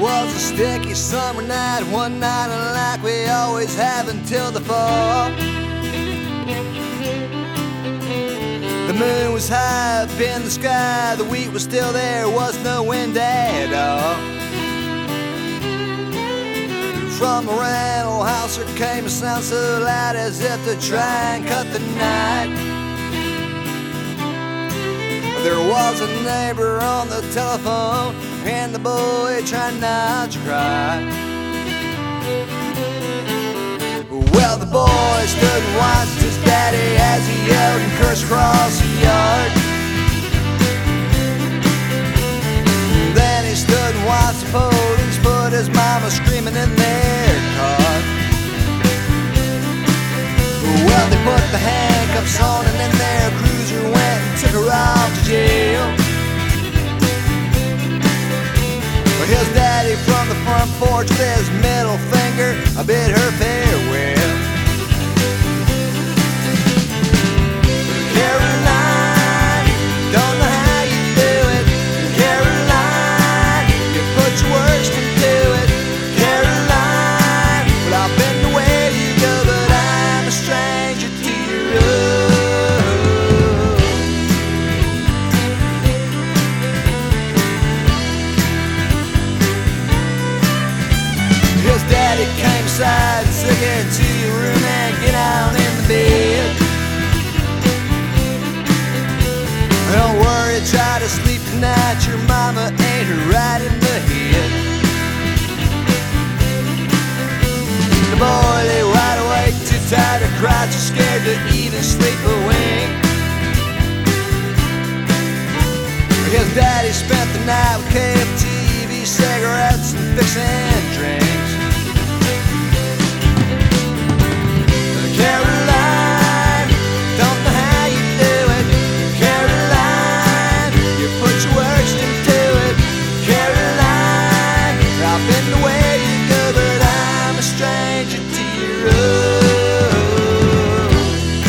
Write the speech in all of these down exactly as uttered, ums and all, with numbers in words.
was a sticky summer night, one night unlike we always have until the fall. The moon was high up in the sky, the wheat was still there, was no wind at all. From the rental house there came a sound so loud as if to try and cut the night. There was a neighbor on the telephone and the boy tried not to cry. Well, the boy stood and watched his daddy as he yelled and cursed across the yard. Then he stood and watched the police put his mama screaming in their car. Well, they put the handcuffs on and then their cruiser went and took her off to jail. His daddy from the front porch with his middle finger I bid her farewell. Caroline, don't know how you do it. Caroline, you put your worst into it. Caroline, well, I've been to where you go, but I'm a stranger to your road. His daddy came aside and took her to your room and get down in the bed. Don't worry, try to sleep tonight, your mama ain't right in the head. The boy lay wide awake, too tired to cry, too scared to even sleep a wink. His daddy spent the night with K F T V, cigarettes and fixing drinks. Caroline, don't know how you do it. Caroline, you put your worst into it. Caroline, I've been to where you go, but I'm a stranger to your road.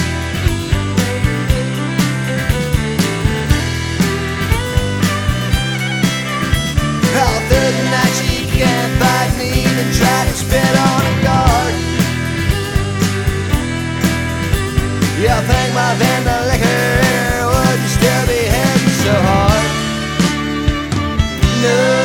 All through the night she can't fight me and try to spit on a guard. Yeah, I think my van the liquor wouldn't still be hitting so hard. No.